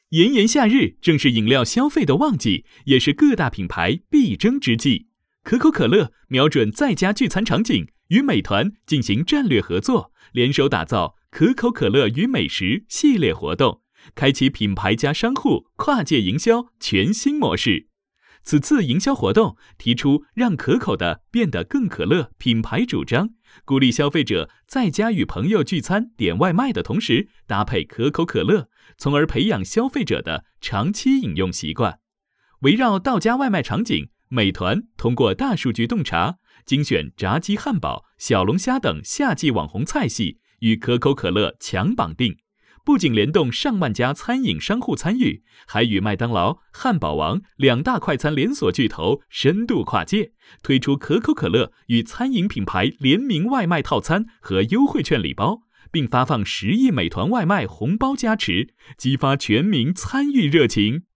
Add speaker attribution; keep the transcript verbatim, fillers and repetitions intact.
Speaker 1: 炎炎夏日正是饮料消费的旺季，也是各大品牌必争之际。可口可乐瞄准在家聚餐场景，与美团进行战略合作，联手打造可口可乐与美食系列活动，开启品牌加商户跨界营销全新模式。此次营销活动提出让可口的变得更可乐品牌主张，鼓励消费者在家与朋友聚餐点外卖的同时搭配可口可乐，从而培养消费者的长期饮用习惯。围绕到家外卖场景，美团通过大数据洞察，精选炸鸡汉堡、小龙虾等夏季网红菜系，与可口可乐强绑定。不仅联动上万家餐饮商户参与，还与麦当劳、汉堡王两大快餐连锁巨头深度跨界，推出可口可乐与餐饮品牌联名外卖套餐和优惠券礼包，并发放十亿美团外卖红包加持，激发全民参与热情。